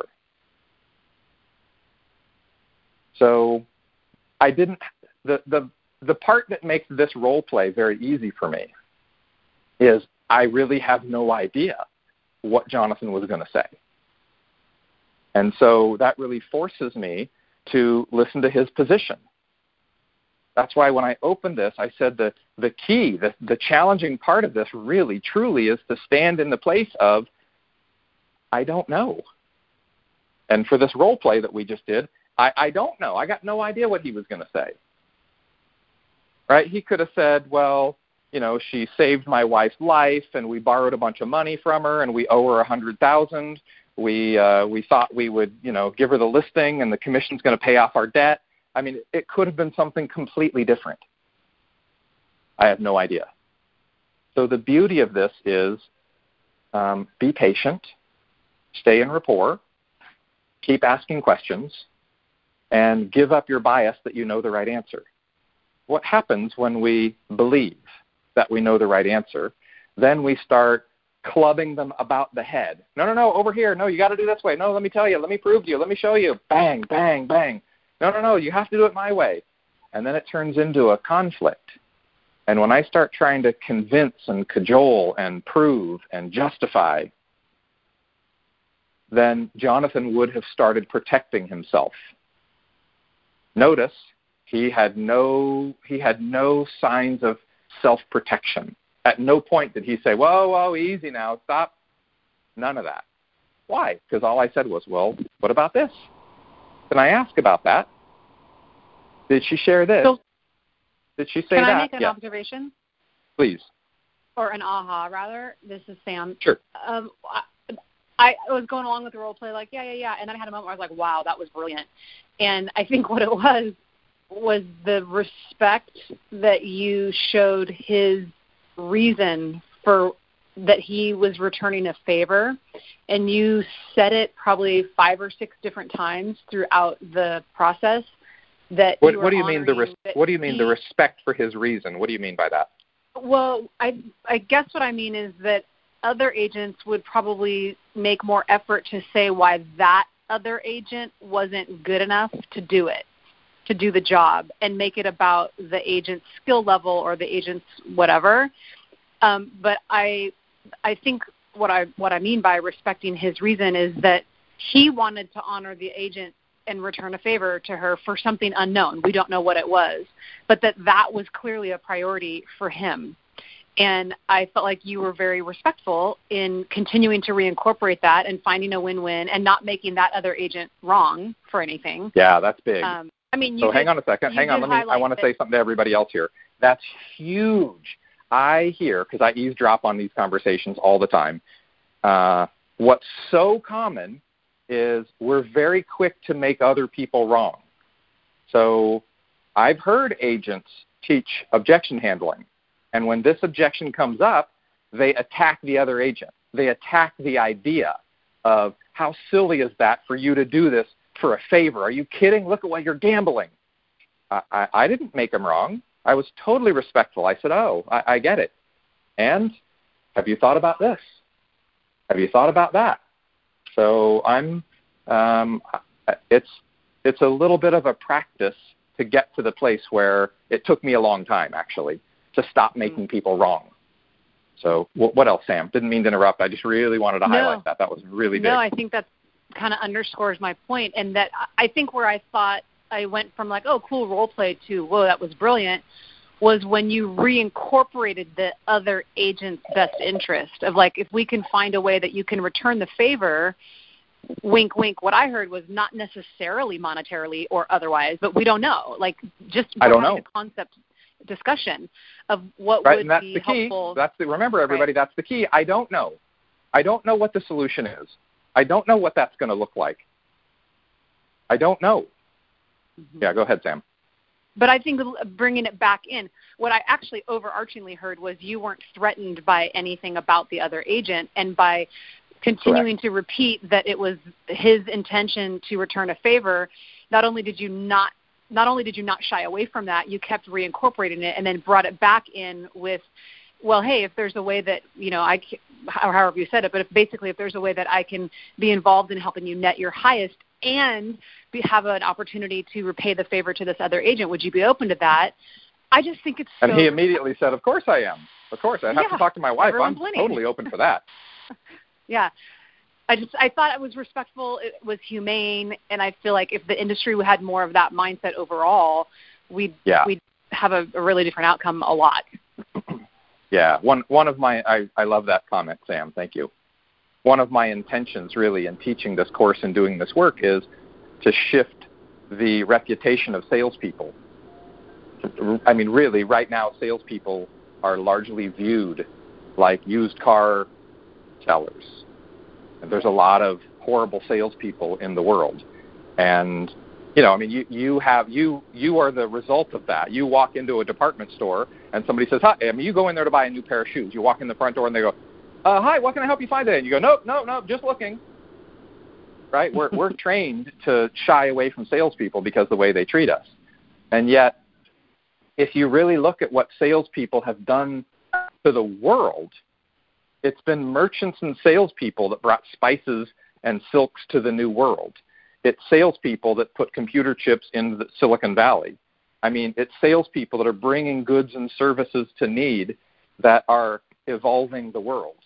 So I didn't, the part that makes this role play very easy for me is I really have no idea what Jonathan was going to say. And so that really forces me to listen to his position. That's why when I opened this, I said the key, the challenging part of this really, truly is to stand in the place of, I don't know. And for this role play that we just did, I don't know. I got no idea what he was going to say. Right? He could have said, well, you know, she saved my wife's life, and we borrowed a bunch of money from her, and we owe her $100,000. We thought we would, you know, give her the listing, and the commission's going to pay off our debt. I mean, it could have been something completely different. I have no idea. So the beauty of this is be patient, stay in rapport, keep asking questions, and give up your bias that you know the right answer. What happens when we believe that we know the right answer? Then we start clubbing them about the head. No, over here. No, you got to do this way. No, let me tell you. Let me prove to you. Let me show you. Bang, bang, bang. No, you have to do it my way. And then it turns into a conflict. And when I start trying to convince and cajole and prove and justify, then Jonathan would have started protecting himself. Notice he had no signs of self-protection. At no point did he say, whoa, easy now, stop. None of that. Why? Because all I said was, well, what about this? Can I ask about that? Did she share this? So, did she say can that? I make an yes. observation? Please. Or an aha, rather. This is Sam. Sure. I was going along with the role play like, yeah. And then I had a moment where I was like, wow, that was brilliant. And I think what it was the respect that you showed his reason for that he was returning a favor, and you said it probably 5 or 6 different times throughout the process. That what do you mean the respect for his reason? What do you mean by that? Well, I guess what I mean is that other agents would probably make more effort to say why that other agent wasn't good enough to do it, to do the job, and make it about the agent's skill level or the agent's whatever. But I think what I mean by respecting his reason is that he wanted to honor the agent and return a favor to her for something unknown. We don't know what it was, but that was clearly a priority for him. And I felt like you were very respectful in continuing to reincorporate that and finding a win-win and not making that other agent wrong for anything. Yeah, that's big. So hang on a second. Hang on. I want to say something to everybody else here. That's huge. I hear, because I eavesdrop on these conversations all the time, what's so common is we're very quick to make other people wrong. So I've heard agents teach objection handling. And when this objection comes up, they attack the other agent. They attack the idea of how silly is that for you to do this for a favor? Are you kidding? Look at what you're gambling. I didn't make him wrong. I was totally respectful. I said, I get it. And have you thought about this? Have you thought about that? So it's a little bit of a practice to get to the place where it took me a long time, actually, to stop making people wrong. So what else, Sam? Didn't mean to interrupt. I just really wanted to highlight that. That was really big. No, I think that kind of underscores my point, and that I think where I thought I went from like, oh, cool role play to, whoa, that was brilliant, was when you reincorporated the other agent's best interest of like, if we can find a way that you can return the favor, wink, wink. What I heard was not necessarily monetarily or otherwise, but we don't know. Like just having a concept discussion of what would and that's be the key. helpful. Remember, everybody, that's the key. I don't know. I don't know what the solution is. I don't know what that's going to look like. I don't know. Mm-hmm. Yeah, go ahead, Sam. But I think bringing it back in, what I actually overarchingly heard was you weren't threatened by anything about the other agent, and by continuing to repeat that it was his intention to return a favor, not only did you not shy away from that, you kept reincorporating it and then brought it back in with, well, hey, if there's a way that, or however you said it, but if there's a way that I can be involved in helping you net your highest and have an opportunity to repay the favor to this other agent, would you be open to that? I just think it's so... And he immediately said, of course I am. Of course. I have to talk to my wife. I'm totally open for that. Yeah. I thought it was respectful, it was humane, and I feel like if the industry had more of that mindset overall, we'd have a really different outcome a lot. Yeah. One of my, I love that comment, Sam. Thank you. One of my intentions really in teaching this course and doing this work is to shift the reputation of salespeople. I mean, really, right now, salespeople are largely viewed like used car sellers. And there's a lot of horrible salespeople in the world. And, you are the result of that. You walk into a department store and somebody says, hi, you go in there to buy a new pair of shoes. You walk in the front door and they go, hi, what can I help you find today? And you go, nope, just looking. Right? We're trained to shy away from salespeople because of the way they treat us. And yet, if you really look at what salespeople have done to the world, it's been merchants and salespeople that brought spices and silks to the new world. It's salespeople that put computer chips into the Silicon Valley. I mean, it's salespeople that are bringing goods and services to need that are evolving the world.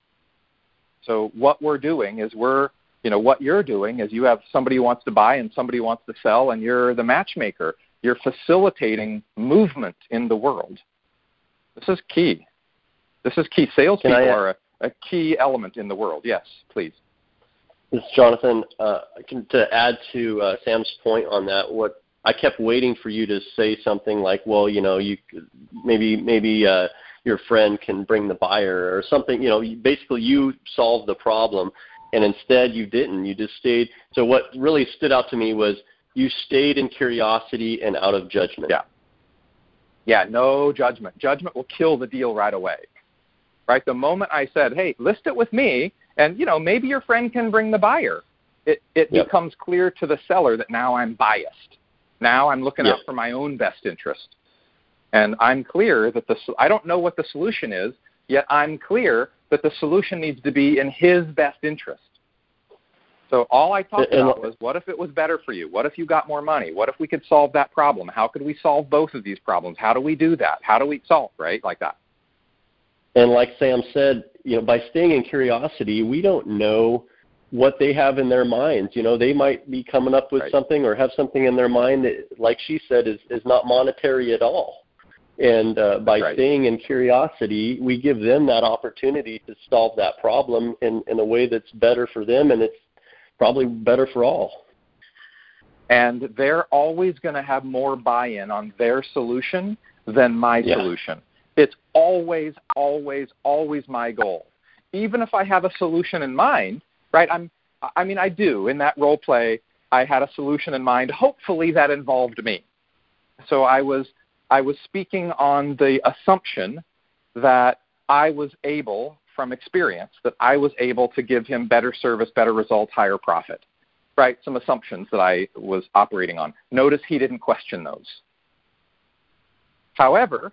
So what we're doing is what you're doing is you have somebody who wants to buy and somebody who wants to sell, and you're the matchmaker. You're facilitating movement in the world. This is key. Salespeople are a key element in the world. Yes, please. This is Jonathan. To add to Sam's point on that, what I kept waiting for you to say something like, well, you maybe your friend can bring the buyer or something. Basically you solved the problem, and instead you didn't. You just stayed. So what really stood out to me was you stayed in curiosity and out of judgment. Yeah, no judgment. Judgment will kill the deal right away. Right? The moment I said, hey, list it with me, and, maybe your friend can bring the buyer, it becomes clear to the seller that now I'm biased. Now I'm looking out for my own best interest. And I'm clear that I don't know what the solution is, yet I'm clear that the solution needs to be in his best interest. So all I talked about was, what if it was better for you? What if you got more money? What if we could solve that problem? How could we solve both of these problems? How do we do that? How do we solve, right? Like that. And like Sam said, by staying in curiosity, we don't know what they have in their minds. They might be coming up with something or have something in their mind that, like she said, is not monetary at all. And by staying in curiosity, we give them that opportunity to solve that problem in a way that's better for them, and it's probably better for all. And they're always going to have more buy-in on their solution than my solution. It's always, always, always my goal. Even if I have a solution in mind, right? I do. In that role play, I had a solution in mind. Hopefully that involved me. So I was speaking on the assumption that I was able, from experience, that I was able to give him better service, better results, higher profit, right? Some assumptions that I was operating on. Notice he didn't question those. However,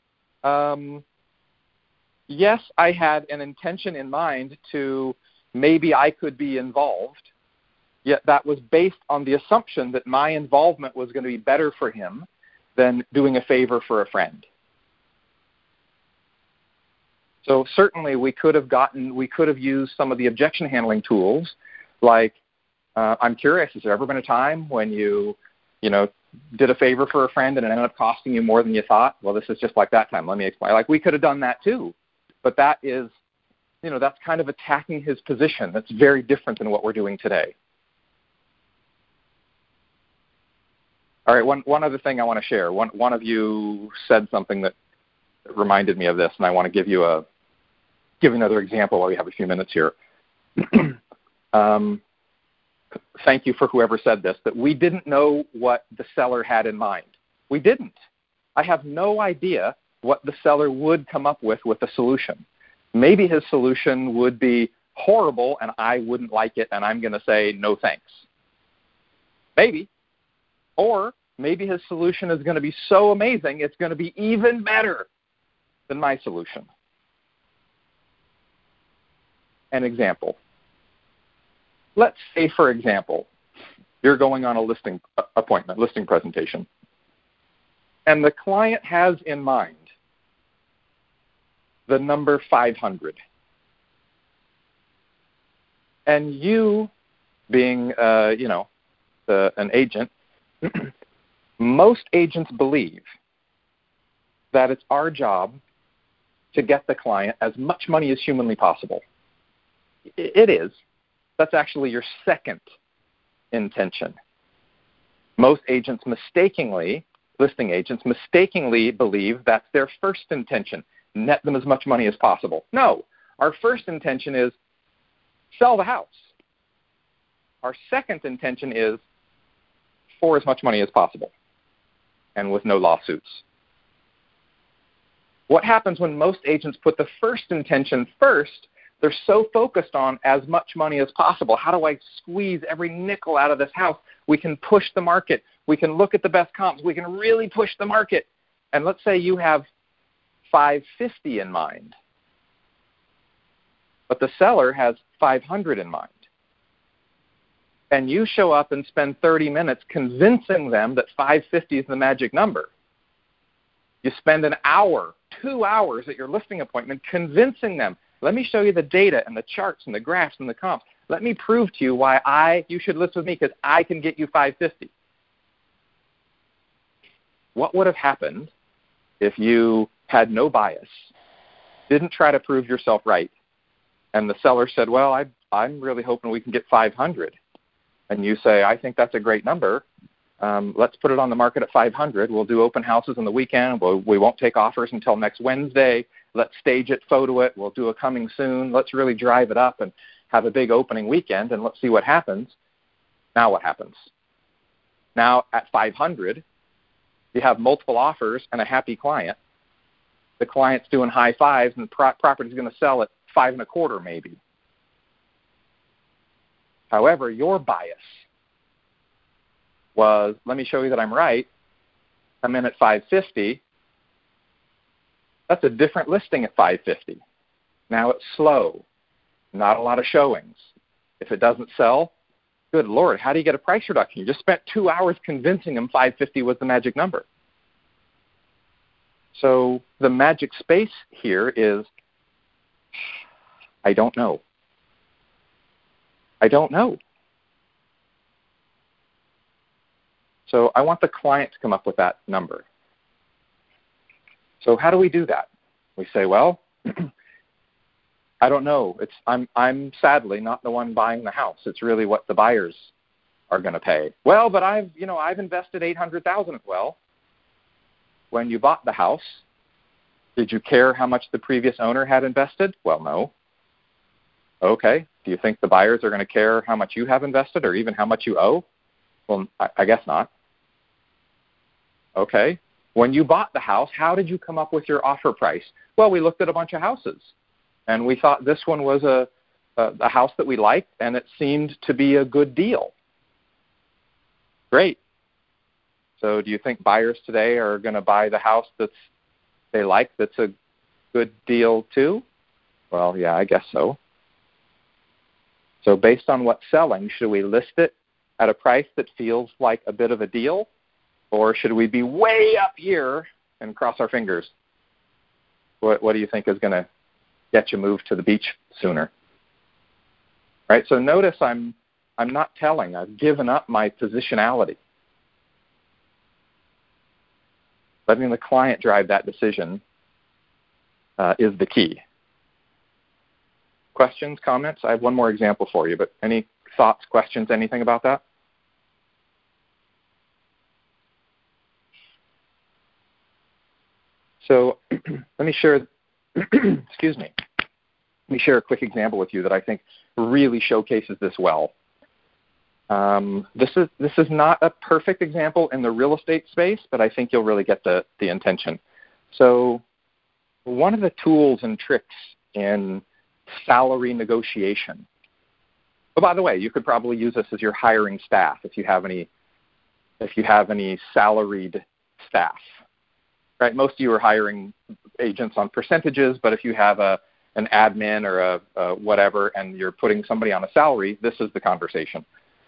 yes, I had an intention in mind to maybe I could be involved, yet that was based on the assumption that my involvement was going to be better for him than doing a favor for a friend. So certainly we could have used some of the objection handling tools, like I'm curious, has there ever been a time when you did a favor for a friend and it ended up costing you more than you thought? Well, this is just like that time. Let me explain. Like, we could have done that too, but that is, that's kind of attacking his position. That's very different than what we're doing today. All right, one other thing I want to share. One of you said something that reminded me of this, and I want to give another example while we have a few minutes here. Thank you for whoever said this, that we didn't know what the seller had in mind. We didn't. I have no idea what the seller would come up with a solution. Maybe his solution would be horrible and I wouldn't like it and I'm going to say no thanks. Maybe. Or maybe his solution is going to be so amazing it's going to be even better than my solution. An example. Let's say, for example, you're going on a listing presentation, and the client has in mind the number 500. And you, being, an agent, most agents believe that it's our job to get the client as much money as humanly possible. It is. That's actually your second intention. Most agents listing agents mistakenly believe that's their first intention, net them as much money as possible. No, our first intention is sell the house. Our second intention is for as much money as possible and with no lawsuits. What happens when most agents put the first intention first? They're so focused on as much money as possible. How do I squeeze every nickel out of this house? We can push the market. We can look at the best comps. We can really push the market. And let's say you have 550 in mind, but the seller has 500 in mind. And you show up and spend 30 minutes convincing them that 550 is the magic number. You spend an hour, 2 hours at your listing appointment convincing them. Let me show you the data and the charts and the graphs and the comps. Let me prove to you why you should list with me, because I can get you 550. What would have happened if you had no bias, didn't try to prove yourself right, and the seller said, well, I'm really hoping we can get 500. And you say, I think that's a great number. Let's put it on the market at 500. We'll do open houses on the weekend. We won't take offers until next Wednesday. Let's stage it, photo it. We'll do a coming soon. Let's really drive it up and have a big opening weekend, and let's see what happens. Now what happens? Now at 500, you have multiple offers and a happy client. The client's doing high fives, and the property's going to sell at 5.25 maybe. However, your bias was, let me show you that I'm right. I'm in at 550. That's a different listing at 550. Now it's slow, not a lot of showings. If it doesn't sell, good Lord, how do you get a price reduction? You just spent 2 hours convincing them 550 was the magic number. So the magic space here is, I don't know. I don't know. So I want the client to come up with that number. So how do we do that? We say, well, I don't know. I'm sadly not the one buying the house. It's really what the buyers are going to pay. Well, but I've invested $800,000. Well, when you bought the house, did you care how much the previous owner had invested? Well, no. Okay. Do you think the buyers are going to care how much you have invested or even how much you owe? Well, I guess not. Okay. When you bought the house, how did you come up with your offer price? Well, we looked at a bunch of houses, and we thought this one was a house that we liked, and it seemed to be a good deal. Great. So do you think buyers today are going to buy the house they like that's a good deal too? Well, yeah, I guess so. So based on what's selling, should we list it at a price that feels like a bit of a deal? Or should we be way up here and cross our fingers? What do you think is going to get you moved to the beach sooner? Right? So notice I'm not telling. I've given up my positionality. Letting the client drive that decision is the key. Questions, comments? I have one more example for you, but any thoughts, questions, anything about that? So let me share, excuse me, let me share a quick example with you that I think really showcases this well. This is not a perfect example in the real estate space, but I think you'll really get the intention. So one of the tools and tricks in salary negotiation. Oh, by the way, you could probably use this as your hiring staff if you have any salaried staff. Right, most of you are hiring agents on percentages, but if you have an admin or a whatever and you're putting somebody on a salary, this is the conversation.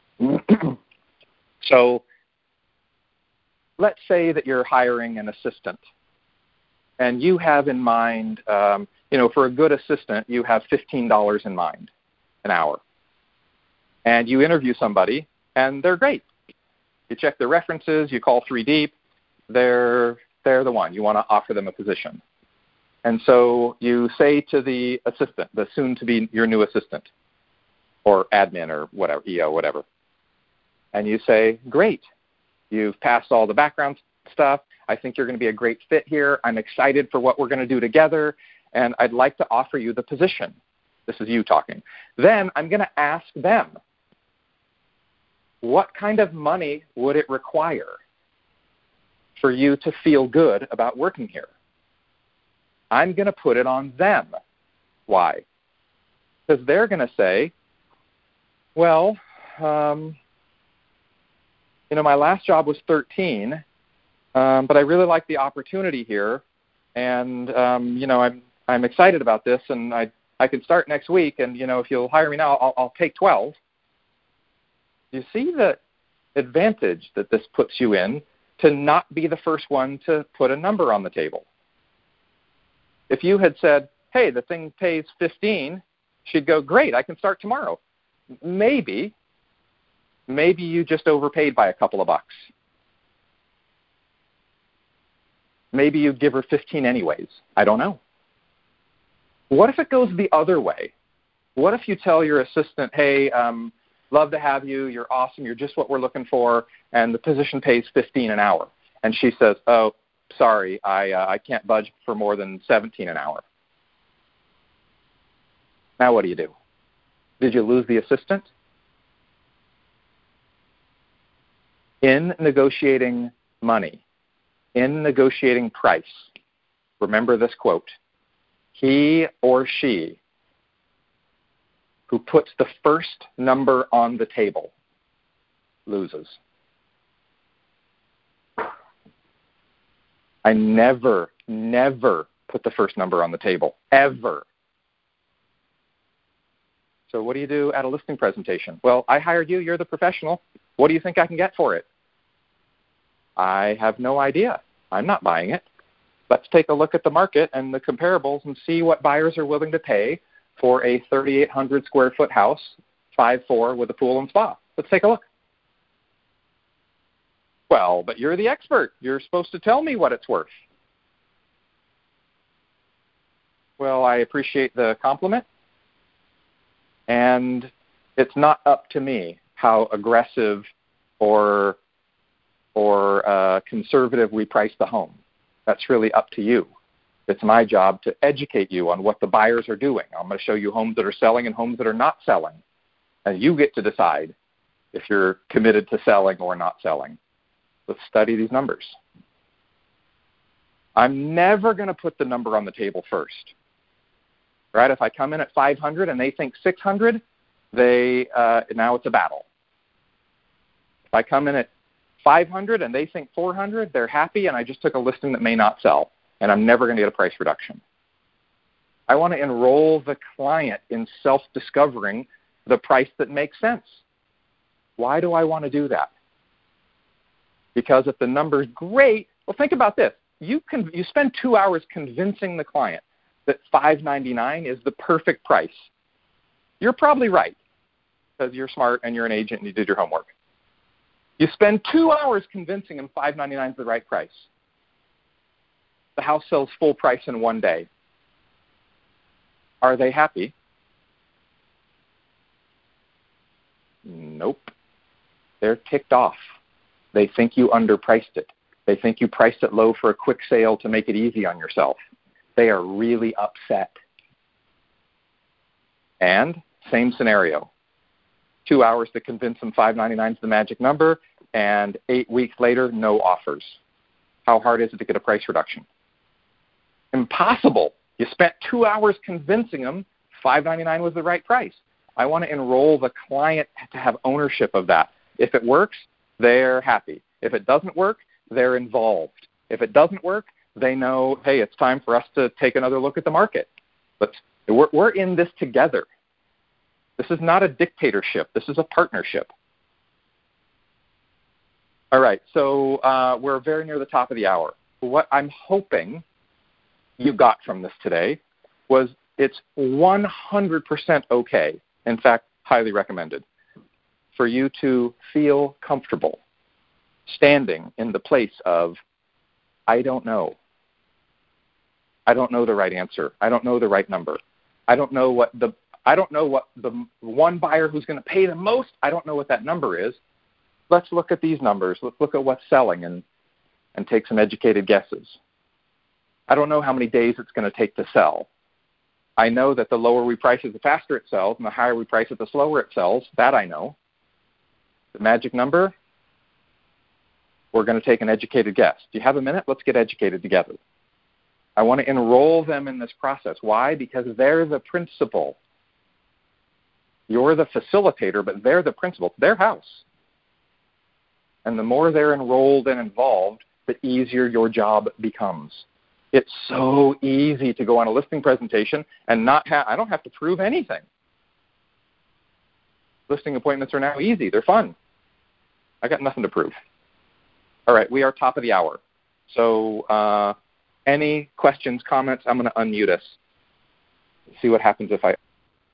So let's say that you're hiring an assistant, and you have in mind, for a good assistant, you have $15 in mind an hour. And you interview somebody, and they're great. You check their references, you call 3 deep, they're the one. You want to offer them a position. And so you say to the assistant, the soon-to-be your new assistant, or admin or whatever, EO, whatever. And you say, great, you've passed all the background stuff. I think you're going to be a great fit here. I'm excited for what we're going to do together, and I'd like to offer you the position. This is you talking. Then I'm going to ask them, what kind of money would it require for you to feel good about working here? I'm going to put it on them. Why? Because they're going to say, well, my last job was 13, but I really like the opportunity here, and I'm excited about this, and I can start next week, and if you'll hire me now, I'll take 12. You see the advantage that this puts you in to not be the first one to put a number on the table. If you had said, hey, the thing pays 15, she'd go, great, I can start tomorrow. Maybe you just overpaid by a couple of bucks. Maybe you'd give her 15 anyways. I don't know. What if it goes the other way? What if you tell your assistant, hey, love to have you, you're awesome, you're just what we're looking for, and the position pays 15 an hour. And she says, oh, sorry, I can't budge for more than 17 an hour. Now what do you do? Did you lose the assistant? In negotiating money, in negotiating price, remember this quote, he or she who puts the first number on the table loses. I never put the first number on the table, ever. So what do you do at a listing presentation? Well, I hired you. You're the professional. What do you think I can get for it? I have no idea. I'm not buying it. Let's take a look at the market and the comparables and see what buyers are willing to pay for a 3,800 square foot house, 5.4 with a pool and spa. Let's take a look. Well, but you're the expert. You're supposed to tell me what it's worth. Well, I appreciate the compliment. And it's not up to me how aggressive or conservative we price the home. That's really up to you. It's my job to educate you on what the buyers are doing. I'm going to show you homes that are selling and homes that are not selling. And you get to decide if you're committed to selling or not selling. Let's study these numbers. I'm never going to put the number on the table first. Right? If I come in at 500 and they think 600, now it's a battle. If I come in at 500 and they think 400, they're happy, and I just took a listing that may not sell, and I'm never going to get a price reduction. I want to enroll the client in self-discovering the price that makes sense. Why do I want to do that? Because if the number's great, well, think about this. You spend 2 hours convincing the client that $599 is the perfect price. You're probably right because you're smart and you're an agent and you did your homework. You spend 2 hours convincing them $599 is the right price. The house sells full price in 1 day. Are they happy? Nope. They're ticked off. They think you underpriced it. They think you priced it low for a quick sale to make it easy on yourself. They are really upset. And same scenario. 2 hours to convince them $599 is the magic number, and 8 weeks later, no offers. How hard is it to get a price reduction? Impossible. You spent 2 hours convincing them $599 was the right price. I want to enroll the client to have ownership of that. If it works, they're happy. If it doesn't work, they're involved. If it doesn't work, they know, hey, it's time for us to take another look at the market. We're in this together. This is not a dictatorship. This is a partnership. All right, so we're very near the top of the hour. What I'm hoping you got from this today was it's 100% okay, in fact, highly recommended, for you to feel comfortable standing in the place of, I don't know. I don't know the right answer. I don't know the right number. I don't know what the one buyer who's going to pay the most, I don't know what that number is. Let's look at these numbers. Let's look at what's selling and take some educated guesses. I don't know how many days it's going to take to sell. I know that the lower we price it, the faster it sells, and the higher we price it, the slower it sells. That I know. The magic number, we're going to take an educated guess. Do you have a minute? Let's get educated together. I want to enroll them in this process. Why? Because they're the principal. You're the facilitator, but they're the principal. It's their house. And the more they're enrolled and involved, the easier your job becomes. It's so easy to go on a listing presentation and I don't have to prove anything. Listing appointments are now easy. They're fun. I got nothing to prove. All right, we are top of the hour. So any questions, comments? I'm going to unmute us. See what happens if I...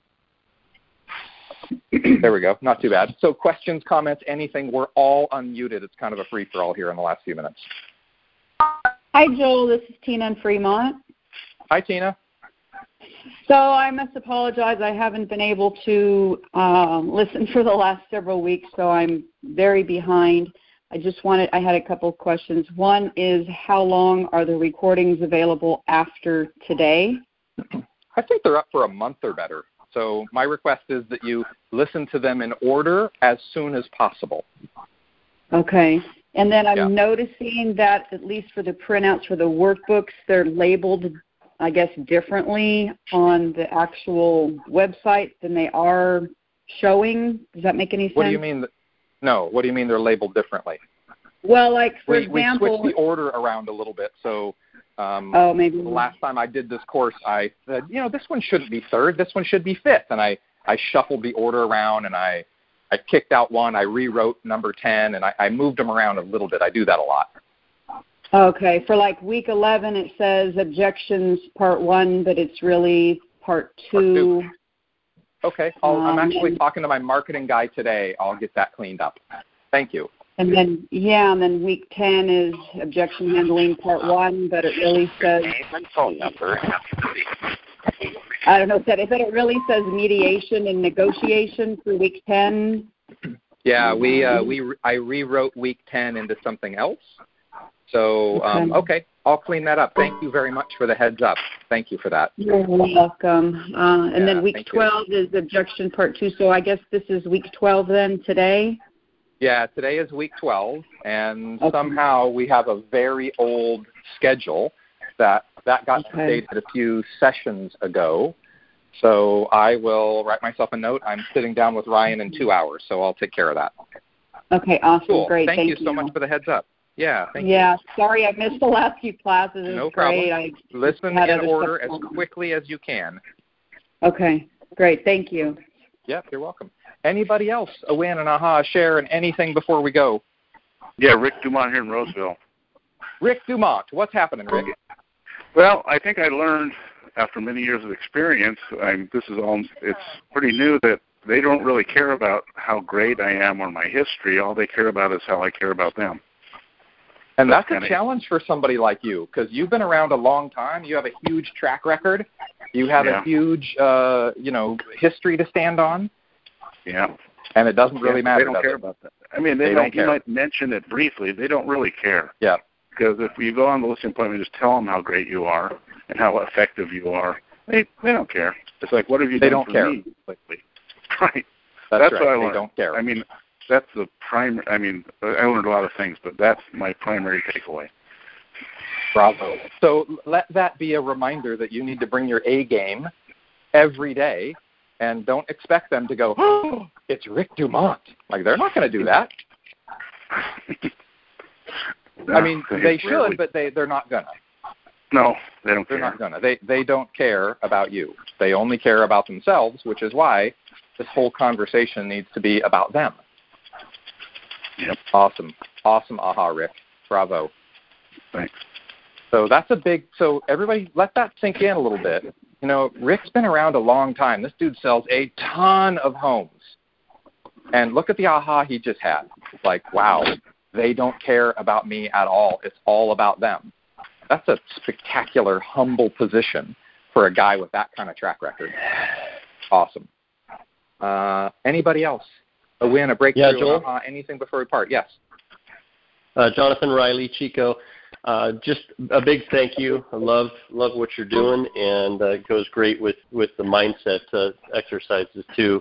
There we go. Not too bad. So questions, comments, anything, we're all unmuted. It's kind of a free-for-all here in the last few minutes. Hi, Joel. This is Tina in Fremont. Hi, Tina. So I must apologize. I haven't been able to listen for the last several weeks, so I'm very behind. I had a couple of questions. One is, how long are the recordings available after today? I think they're up for a month or better. So my request is that you listen to them in order as soon as possible. Okay. And then I'm noticing that, at least for the printouts for the workbooks, they're labeled, I guess, differently on the actual website than they are showing. Does that make any sense? What do you mean? No. What do you mean they're labeled differently? Well, like, for example... We switched the order around a little bit. So maybe. The last time I did this course, I said, this one shouldn't be third. This one should be fifth. And I I shuffled the order around, and I kicked out one. I rewrote number 10, and I moved them around a little bit. I do that a lot. Okay. For like week 11, it says objections part 1, but it's really part 2. Okay. I'm actually talking to my marketing guy today. I'll get that cleaned up. Thank you. And then week 10 is objection handling part 1, but it really says phone number. I don't know, but it really says mediation and negotiation for week 10. Yeah, I rewrote week 10 into something else. So, okay, I'll clean that up. Thank you very much for the heads up. Thank you for that. You're welcome. And then week 12 is objection part 2. So I guess this is week 12 then today? Yeah, today is week 12, and somehow we have a very old schedule that got updated a few sessions ago. So I will write myself a note. I'm sitting down with Ryan in 2 hours, so I'll take care of that. Okay, awesome. Cool. Great. Thank you so much for the heads up. Yeah, thank you. Yeah, sorry I missed the last few classes. It was great. Problem. Listen in order as quickly as you can. Okay, great. Thank you. Yep, you're welcome. Anybody else? A win, an aha, share, and anything before we go? Yeah, Rick Dumont here in Roseville. Rick Dumont, what's happening, Rick? Well, I think I learned after many years of experience, it's pretty new that they don't really care about how great I am or my history. All they care about is how I care about them. And that's a challenge for somebody like you, because you've been around a long time. You have a huge track record. You have a huge, history to stand on. Yeah. And it doesn't really matter. They don't care about that. I mean, they don't care. You might mention it briefly. They don't really care. Yeah. Because if you go on the listing appointment, just tell them how great you are and how effective you are. They don't care. It's like, what have you done for me lately? Right. That's what I learned. They don't care. I mean, that's the primary. I mean, I learned a lot of things, but that's my primary takeaway. Bravo. So let that be a reminder that you need to bring your A game every day, and don't expect them to go, oh, it's Rick Dumont. Like, they're not going to do that. No, I mean, they should, but they're not going to. No, they don't care. They're not going to. They don't care about you. They only care about themselves, which is why this whole conversation needs to be about them. Yep. Awesome. Awesome aha, Rick. Bravo. Thanks. So so everybody let that sink in a little bit. You know, Rick's been around a long time. This dude sells a ton of homes. And look at the aha he just had. Like, wow, they don't care about me at all. It's all about them. That's a spectacular, humble position for a guy with that kind of track record. Awesome. Anybody else? A win, a breakthrough, yeah, Joel? Anything before we part? Yes. Jonathan Riley, Chico, just a big thank you. I love what you're doing, and it goes great with the mindset exercises too.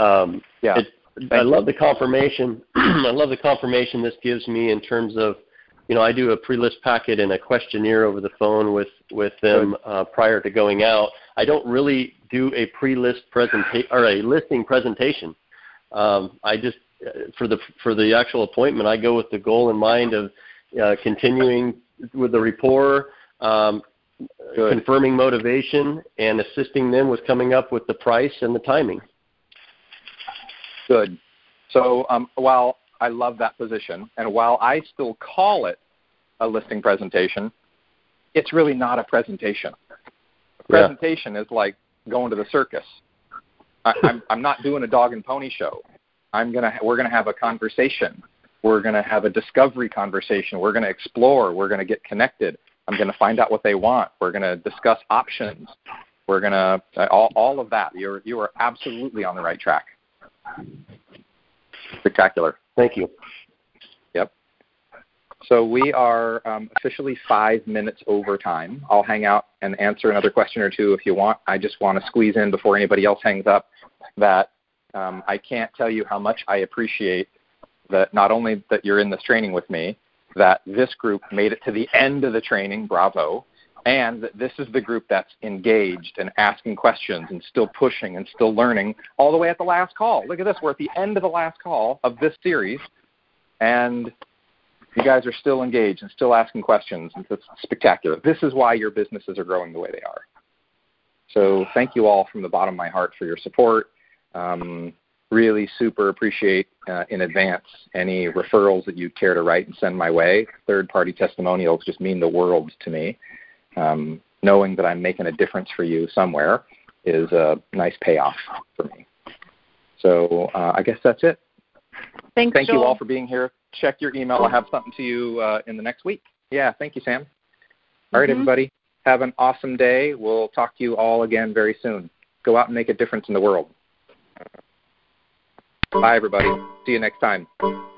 I love the confirmation. I love the confirmation this gives me in terms of, I do a pre-list packet and a questionnaire over the phone with them prior to going out. I don't really do a pre-list presentation or a listing presentation. I just for the actual appointment, I go with the goal in mind of continuing with the rapport, confirming motivation, and assisting them with coming up with the price and the timing. Good. So while I love that position, and while I still call it a listing presentation, it's really not a presentation. A presentation is like going to the circus. I'm not doing a dog and pony show. We're gonna have a conversation. We're gonna have a discovery conversation. We're gonna explore. We're gonna get connected. I'm gonna find out what they want. We're gonna discuss options. We're gonna all of that. You are absolutely on the right track. Spectacular. Thank you. Yep. So we are officially 5 minutes over time. I'll hang out and answer another question or two if you want. I just want to squeeze in before anybody else hangs up that I can't tell you how much I appreciate that not only that you're in this training with me, that this group made it to the end of the training, bravo, and that this is the group that's engaged and asking questions and still pushing and still learning all the way at the last call. Look at this. We're at the end of the last call of this series, and you guys are still engaged and still asking questions. And it's spectacular. This is why your businesses are growing the way they are. So thank you all from the bottom of my heart for your support. Really super appreciate in advance any referrals that you'd care to write and send my way. Third-party testimonials just mean the world to me. Knowing that I'm making a difference for you somewhere is a nice payoff for me. So I guess that's it. Thank you all for being here. Check your email. I'll have something to you in the next week. Yeah, thank you, Sam. All right, everybody. Have an awesome day. We'll talk to you all again very soon. Go out and make a difference in the world. Bye, everybody. See you next time.